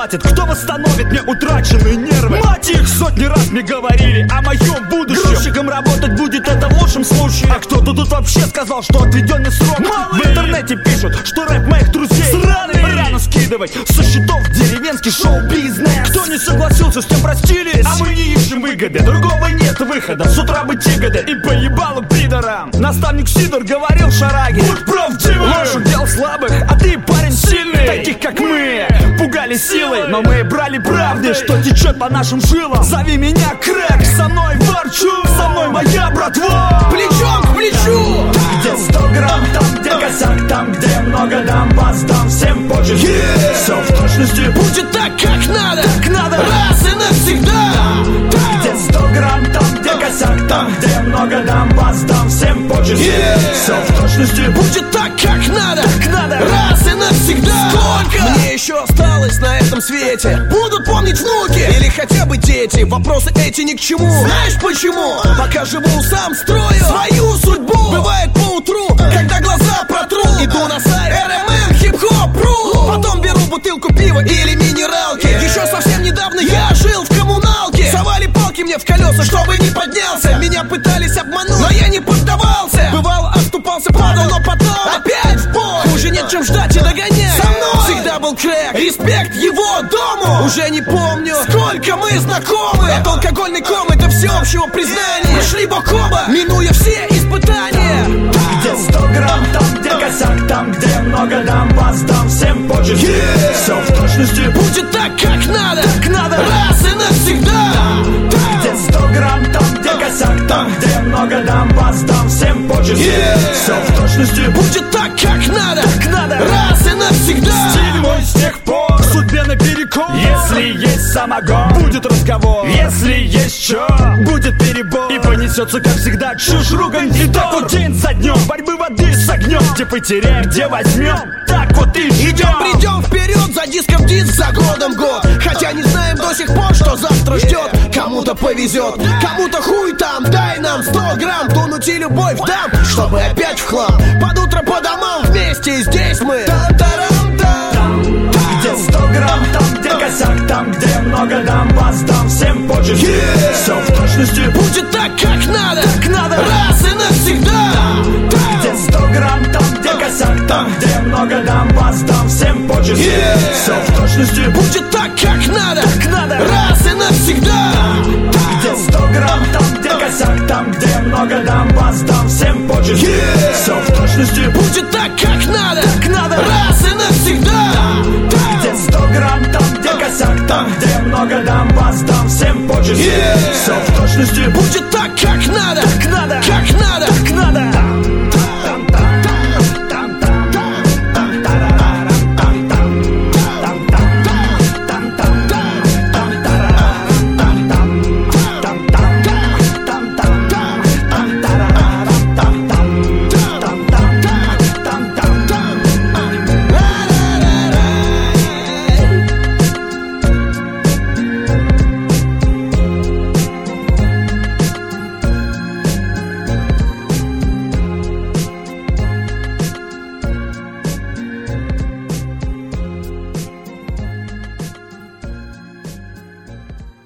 заплатит? Кто восстановит мне утраченные нервы? Мать их, сотни раз мне говорили о моем будущем. Грузчиком работать будет это в лучшем случае. А кто-то тут вообще сказал, что отведенный срок. Малый. В интернете пишут, что рэп моих друзей сраный. Рано скидывать со счетов деревенский шоу-бизнес. Кто не согласился, с тем простились. А мы не ищем выгоды, другого нет выхода. С утра быть ягоды и поебалу пидорам. Наставник Сидор говорил шараги: будь правдивым. Ложь удел слабых, а ты парень сильный. Таких как мы пугали силой, но мы брали правды, что течет по нашим жилам. Зови меня Крэк, со мной ворчу, со мной моя братва. Плечом к плечу. Там, где 100 грамм, там, где косяк, там, где много дам, бас дам всем почет. Все в точности будет так, как надо. Так надо. Раз и навсегда. Там, где 100 грамм, там, где косяк, там, где много дам, бас дам всем почет. Все в точности будет так, как надо. Так надо. Раз и навсегда. Сколько мне еще осталось на этом свете? Будут помнить внуки или хотя бы дети. Вопросы эти ни к чему. Знаешь почему? Пока живу, сам строю свою судьбу. Бывает поутру, когда глаза протру, иду на сайт RMM хип-хоп.ру. Потом беру бутылку пива или минералки. Еще совсем недавно я жил в коммуналке. Совали палки мне в колеса, чтобы не поднялся. Меня пытались обмануть, но я не поддавался. Бывало, оступался, падал, но потом опять в бой. Хуже нет, чем ждать и догонять. Со мной всегда был Крэк, респект его дому. Уже не помню, сколько мы знакомы. От алкогольной комы до всеобщего признания. Мы шли бок о бок, минуя все испытания. Там, где 100 грамм, там, где косяк, там, где много дам, бас дам всем почет. Все в точности будет так, как надо. Так надо. Раз и навсегда. Там, где 100 грамм, там, где косяк, там, где много дам, бас дам всем почет. Все в точности будет так, как надо. Так надо. Раз и навсегда. Стиль мой с тех пор судьбе наперекор. Если есть самогон, будет разговор. Если есть чё, будет перебор. И понесется, как всегда, чушь, ругань. И так вот день за днем борьбы воды с огнем. Где потеряем, где возьмем, так вот и идем, придем вперед, за диском диск, за годом год. Хотя не знаем до сих пор, что завтра ждет. Кому-то повезет, кому-то хуй там. Дай нам 100 грамм, тонуть и любовь дам, чтобы опять в хлам. Под утро по домам вместе, и здесь мы. Там, где 100 грамм, там, где косяк, там, где много дам, бас дам всем почет. Все в точности будет так, как надо. Так надо. Раз и навсегда. Там, где 100 грамм, там, где косяк, там, где много дам, бас дам всем почет. Все в точности будет так, как надо. Так надо. Раз и навсегда. Там, где 100 грамм, там, где косяк, там, где много дам, бас дам всем почет. Все в точности будет так, как надо. Так надо. Раз и навсегда. Там, где 100 грамм, там, где косяк, там, где много дам, бас дам всем почет. Все в точности будет так, как